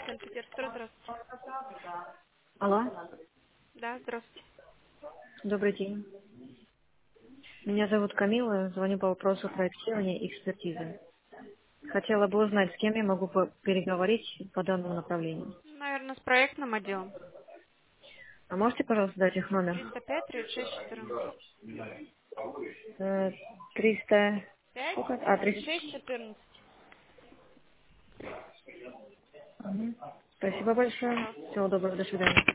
Санкт-Петербург, здравствуйте. Алло, Да, здравствуйте. добрый день. Меня зовут Камила, звоню по вопросу проектирования и экспертизы. Хотела бы узнать, с кем я могу переговорить по данному направлению. Наверное, с проектным отделом. А можете, пожалуйста, дать их номер? 305 36 14. 300... 5 Сколько? 6 300. 14. Мгм. Спасибо большое. Пожалуйста. Всего доброго, до свидания.